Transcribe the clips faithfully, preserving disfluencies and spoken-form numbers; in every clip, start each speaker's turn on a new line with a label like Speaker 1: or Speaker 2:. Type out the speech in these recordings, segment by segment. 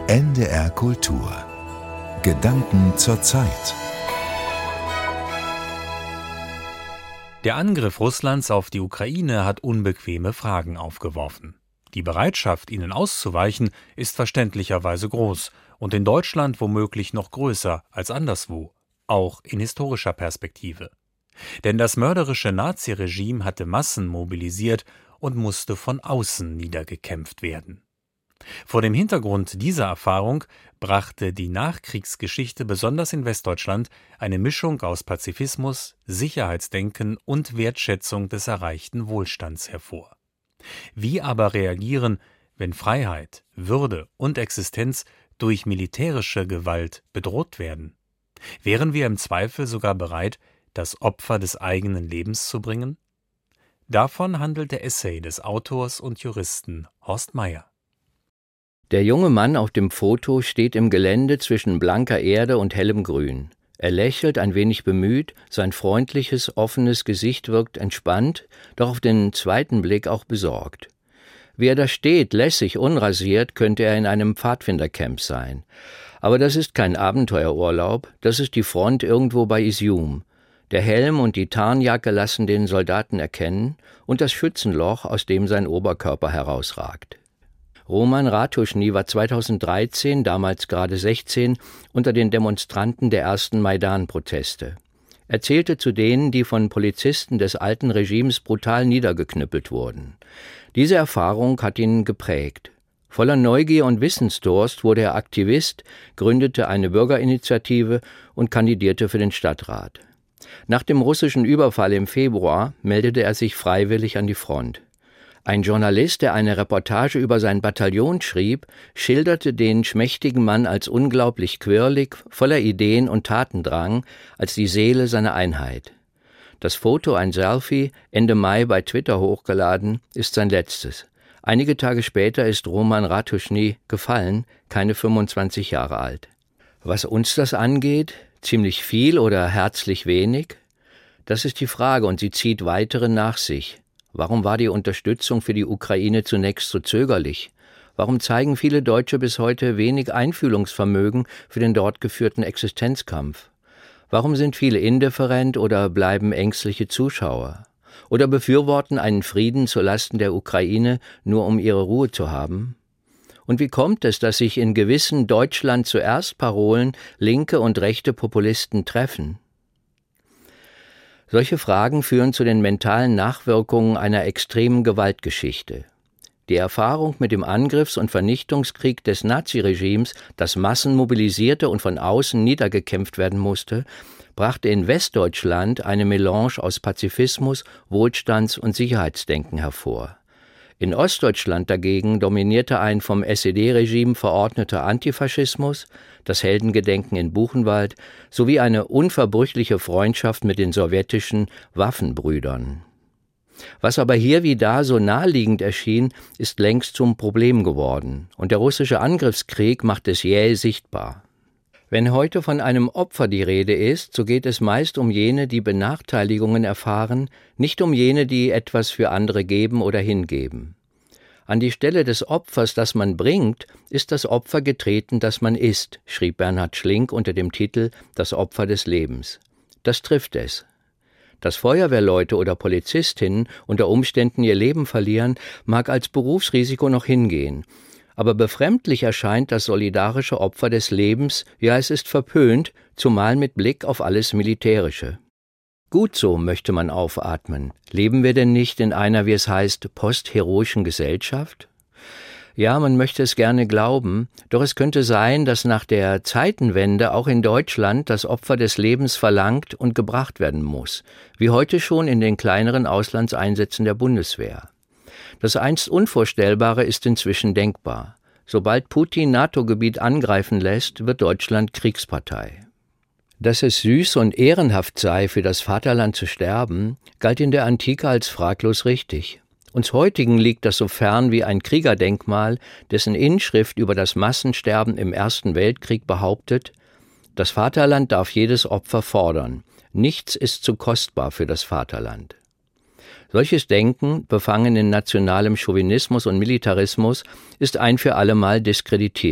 Speaker 1: N D R Kultur. Gedanken zur Zeit.
Speaker 2: Der Angriff Russlands auf die Ukraine hat unbequeme Fragen aufgeworfen. Die Bereitschaft, ihnen auszuweichen, ist verständlicherweise groß und in Deutschland womöglich noch größer als anderswo, auch in historischer Perspektive. Denn das mörderische Naziregime hatte Massen mobilisiert und musste von außen niedergekämpft werden. Vor dem Hintergrund dieser Erfahrung brachte die Nachkriegsgeschichte besonders in Westdeutschland eine Mischung aus Pazifismus, Sicherheitsdenken und Wertschätzung des erreichten Wohlstands hervor. Wie aber reagieren, wenn Freiheit, Würde und Existenz durch militärische Gewalt bedroht werden? Wären wir im Zweifel sogar bereit, das Opfer des eigenen Lebens zu bringen? Davon handelt der Essay des Autors und Juristen Horst Meyer.
Speaker 3: Der junge Mann auf dem Foto steht im Gelände zwischen blanker Erde und hellem Grün. Er lächelt ein wenig bemüht, sein freundliches, offenes Gesicht wirkt entspannt, doch auf den zweiten Blick auch besorgt. Wie er da steht, lässig, unrasiert, könnte er in einem Pfadfindercamp sein. Aber das ist kein Abenteuerurlaub, das ist die Front irgendwo bei Isium. Der Helm und die Tarnjacke lassen den Soldaten erkennen und das Schützenloch, aus dem sein Oberkörper herausragt. Roman Ratuschny war zweitausenddreizehn, damals gerade sechzehn, unter den Demonstranten der ersten Maidan-Proteste. Er zählte zu denen, die von Polizisten des alten Regimes brutal niedergeknüppelt wurden. Diese Erfahrung hat ihn geprägt. Voller Neugier und Wissensdurst wurde er Aktivist, gründete eine Bürgerinitiative und kandidierte für den Stadtrat. Nach dem russischen Überfall im Februar meldete er sich freiwillig an die Front. Ein Journalist, der eine Reportage über sein Bataillon schrieb, schilderte den schmächtigen Mann als unglaublich quirlig, voller Ideen und Tatendrang, als die Seele seiner Einheit. Das Foto, ein Selfie, Ende Mai bei Twitter hochgeladen, ist sein letztes. Einige Tage später ist Roman Ratuschny gefallen, keine fünfundzwanzig Jahre alt. Was uns das angeht, ziemlich viel oder herzlich wenig? Das ist die Frage und sie zieht weitere nach sich. Warum war die Unterstützung für die Ukraine zunächst so zögerlich? Warum zeigen viele Deutsche bis heute wenig Einfühlungsvermögen für den dort geführten Existenzkampf? Warum sind viele indifferent oder bleiben ängstliche Zuschauer? Oder befürworten einen Frieden zu Lasten der Ukraine, nur um ihre Ruhe zu haben? Und wie kommt es, dass sich in gewissen Deutschland zuerst Parolen linke und rechte Populisten treffen? Solche Fragen führen zu den mentalen Nachwirkungen einer extremen Gewaltgeschichte. Die Erfahrung mit dem Angriffs- und Vernichtungskrieg des Naziregimes, das Massen mobilisierte und von außen niedergekämpft werden musste, brachte in Westdeutschland eine Melange aus Pazifismus, Wohlstands- und Sicherheitsdenken hervor. In Ostdeutschland dagegen dominierte ein vom S E D-Regime verordneter Antifaschismus, das Heldengedenken in Buchenwald sowie eine unverbrüchliche Freundschaft mit den sowjetischen Waffenbrüdern. Was aber hier wie da so naheliegend erschien, ist längst zum Problem geworden, und der russische Angriffskrieg macht es jäh sichtbar. Wenn heute von einem Opfer die Rede ist, so geht es meist um jene, die Benachteiligungen erfahren, nicht um jene, die etwas für andere geben oder hingeben. An die Stelle des Opfers, das man bringt, ist das Opfer getreten, das man ist, schrieb Bernhard Schlink unter dem Titel »Das Opfer des Lebens«. Das trifft es. Dass Feuerwehrleute oder Polizistinnen unter Umständen ihr Leben verlieren, mag als Berufsrisiko noch hingehen. Aber befremdlich erscheint das solidarische Opfer des Lebens, ja, es ist verpönt, zumal mit Blick auf alles Militärische. Gut so, möchte man aufatmen. Leben wir denn nicht in einer, wie es heißt, postheroischen Gesellschaft? Ja, man möchte es gerne glauben, doch es könnte sein, dass nach der Zeitenwende auch in Deutschland das Opfer des Lebens verlangt und gebracht werden muss, wie heute schon in den kleineren Auslandseinsätzen der Bundeswehr. Das einst Unvorstellbare ist inzwischen denkbar. Sobald Putin NATO-Gebiet angreifen lässt, wird Deutschland Kriegspartei. Dass es süß und ehrenhaft sei, für das Vaterland zu sterben, galt in der Antike als fraglos richtig. Uns heutigen liegt das so fern wie ein Kriegerdenkmal, dessen Inschrift über das Massensterben im Ersten Weltkrieg behauptet: Das Vaterland darf jedes Opfer fordern. Nichts ist zu kostbar für das Vaterland. Solches Denken, befangen in nationalem Chauvinismus und Militarismus, ist ein für allemal diskreditiert.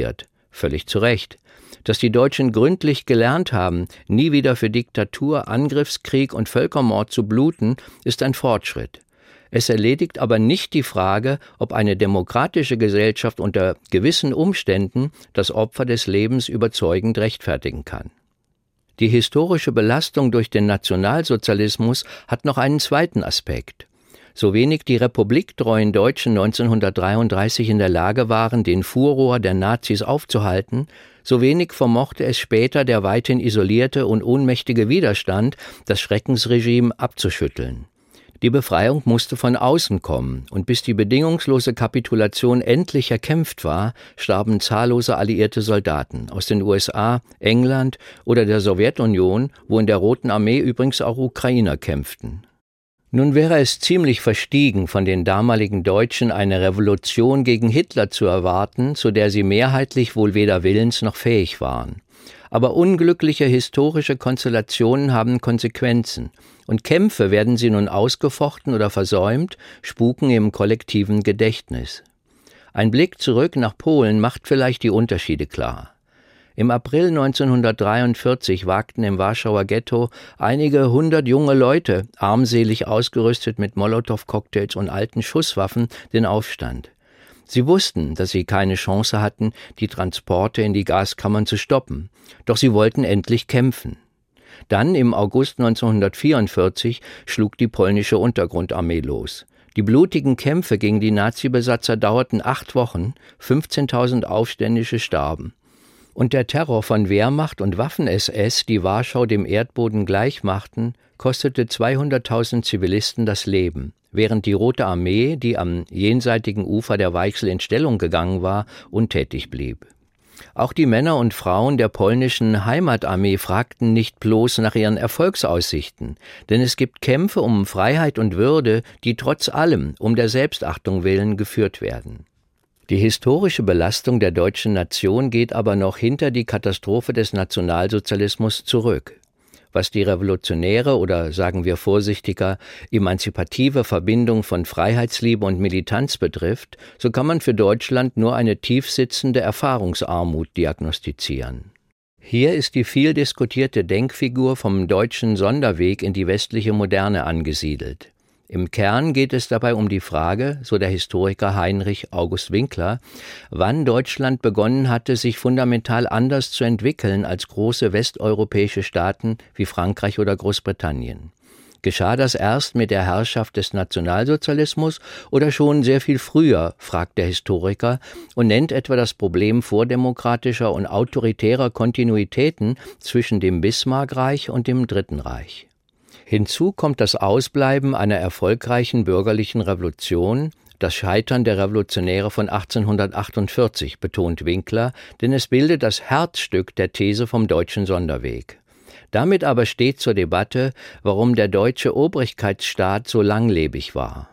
Speaker 3: Völlig zu Recht. Dass die Deutschen gründlich gelernt haben, nie wieder für Diktatur, Angriffskrieg und Völkermord zu bluten, ist ein Fortschritt. Es erledigt aber nicht die Frage, ob eine demokratische Gesellschaft unter gewissen Umständen das Opfer des Lebens überzeugend rechtfertigen kann. Die historische Belastung durch den Nationalsozialismus hat noch einen zweiten Aspekt. So wenig die republiktreuen Deutschen neunzehnhundertdreiunddreißig in der Lage waren, den Furor der Nazis aufzuhalten, so wenig vermochte es später der weithin isolierte und ohnmächtige Widerstand, das Schreckensregime abzuschütteln. Die Befreiung musste von außen kommen, und bis die bedingungslose Kapitulation endlich erkämpft war, starben zahllose alliierte Soldaten aus den U S A, England oder der Sowjetunion, wo in der Roten Armee übrigens auch Ukrainer kämpften. Nun wäre es ziemlich verstiegen, von den damaligen Deutschen eine Revolution gegen Hitler zu erwarten, zu der sie mehrheitlich wohl weder willens noch fähig waren. Aber unglückliche historische Konstellationen haben Konsequenzen, und Kämpfe, werden sie nun ausgefochten oder versäumt, spuken im kollektiven Gedächtnis. Ein Blick zurück nach Polen macht vielleicht die Unterschiede klar. Im April neunzehnhundertdreiundvierzig wagten im Warschauer Ghetto einige hundert junge Leute, armselig ausgerüstet mit Molotow-Cocktails und alten Schusswaffen, den Aufstand. Sie wussten, dass sie keine Chance hatten, die Transporte in die Gaskammern zu stoppen, doch sie wollten endlich kämpfen. Dann, im August neunzehnhundertvierundvierzig, schlug die polnische Untergrundarmee los. Die blutigen Kämpfe gegen die Nazi-Besatzer dauerten acht Wochen, fünfzehntausend Aufständische starben. Und der Terror von Wehrmacht und Waffen-S S, die Warschau dem Erdboden gleichmachten, kostete zweihunderttausend Zivilisten das Leben, während die Rote Armee, die am jenseitigen Ufer der Weichsel in Stellung gegangen war, untätig blieb. Auch die Männer und Frauen der polnischen Heimatarmee fragten nicht bloß nach ihren Erfolgsaussichten, denn es gibt Kämpfe um Freiheit und Würde, die trotz allem um der Selbstachtung willen geführt werden. Die historische Belastung der deutschen Nation geht aber noch hinter die Katastrophe des Nationalsozialismus zurück. Was die revolutionäre oder, sagen wir vorsichtiger, emanzipative Verbindung von Freiheitsliebe und Militanz betrifft, so kann man für Deutschland nur eine tiefsitzende Erfahrungsarmut diagnostizieren. Hier ist die viel diskutierte Denkfigur vom deutschen Sonderweg in die westliche Moderne angesiedelt. Im Kern geht es dabei um die Frage, so der Historiker Heinrich August Winkler, wann Deutschland begonnen hatte, sich fundamental anders zu entwickeln als große westeuropäische Staaten wie Frankreich oder Großbritannien. Geschah das erst mit der Herrschaft des Nationalsozialismus oder schon sehr viel früher, fragt der Historiker und nennt etwa das Problem vordemokratischer und autoritärer Kontinuitäten zwischen dem Bismarckreich und dem Dritten Reich. Hinzu kommt das Ausbleiben einer erfolgreichen bürgerlichen Revolution, das Scheitern der Revolutionäre von achtzehnhundertachtundvierzig, betont Winkler, denn es bildet das Herzstück der These vom deutschen Sonderweg. Damit aber steht zur Debatte, warum der deutsche Obrigkeitsstaat so langlebig war.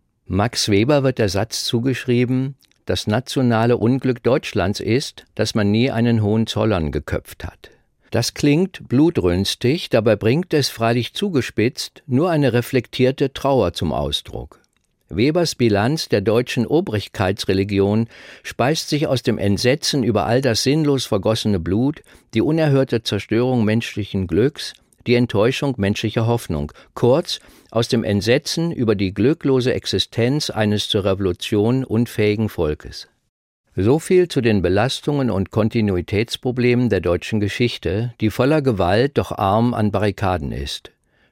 Speaker 3: Max Weber wird der Satz zugeschrieben: Das nationale Unglück Deutschlands ist, dass man nie einen Hohenzollern geköpft hat. Das klingt blutrünstig, dabei bringt es, freilich zugespitzt, nur eine reflektierte Trauer zum Ausdruck. Webers Bilanz der deutschen Obrigkeitsreligion speist sich aus dem Entsetzen über all das sinnlos vergossene Blut, die unerhörte Zerstörung menschlichen Glücks, die Enttäuschung menschlicher Hoffnung, kurz aus dem Entsetzen über die glücklose Existenz eines zur Revolution unfähigen Volkes. So viel zu den Belastungen und Kontinuitätsproblemen der deutschen Geschichte, die voller Gewalt, doch arm an Barrikaden ist.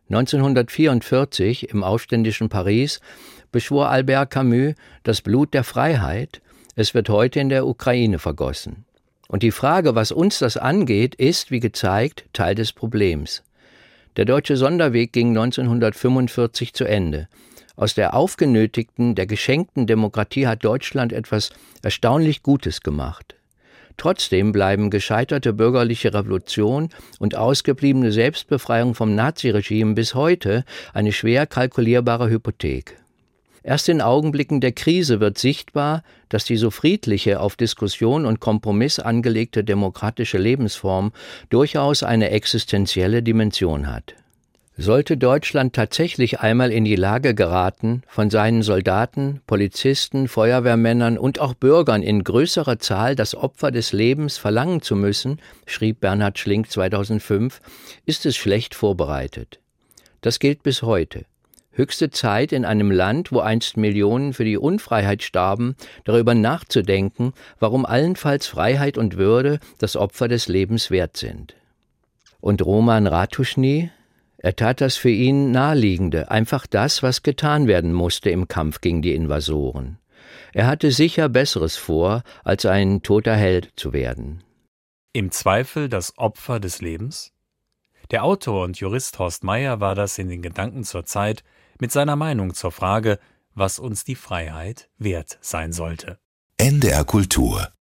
Speaker 3: neunzehnhundertvierundvierzig, im aufständischen Paris, beschwor Albert Camus das Blut der Freiheit, es wird heute in der Ukraine vergossen. Und die Frage, was uns das angeht, ist, wie gezeigt, Teil des Problems. Der deutsche Sonderweg ging neunzehnhundertfünfundvierzig zu Ende. Aus der aufgenötigten, der geschenkten Demokratie hat Deutschland etwas erstaunlich Gutes gemacht. Trotzdem bleiben gescheiterte bürgerliche Revolution und ausgebliebene Selbstbefreiung vom Naziregime bis heute eine schwer kalkulierbare Hypothek. Erst in Augenblicken der Krise wird sichtbar, dass die so friedliche, auf Diskussion und Kompromiss angelegte demokratische Lebensform durchaus eine existenzielle Dimension hat. Sollte Deutschland tatsächlich einmal in die Lage geraten, von seinen Soldaten, Polizisten, Feuerwehrmännern und auch Bürgern in größerer Zahl das Opfer des Lebens verlangen zu müssen, schrieb Bernhard Schlink zweitausendfünf, ist es schlecht vorbereitet. Das gilt bis heute. Höchste Zeit in einem Land, wo einst Millionen für die Unfreiheit starben, darüber nachzudenken, warum allenfalls Freiheit und Würde das Opfer des Lebens wert sind. Und Roman Ratuschny? Er tat das für ihn Naheliegende, einfach das, was getan werden musste im Kampf gegen die Invasoren. Er hatte sicher Besseres vor, als ein toter Held zu werden.
Speaker 2: Im Zweifel das Opfer des Lebens? Der Autor und Jurist Horst Meyer war das in den Gedanken zur Zeit mit seiner Meinung zur Frage, was uns die Freiheit wert sein sollte.
Speaker 1: N D R Kultur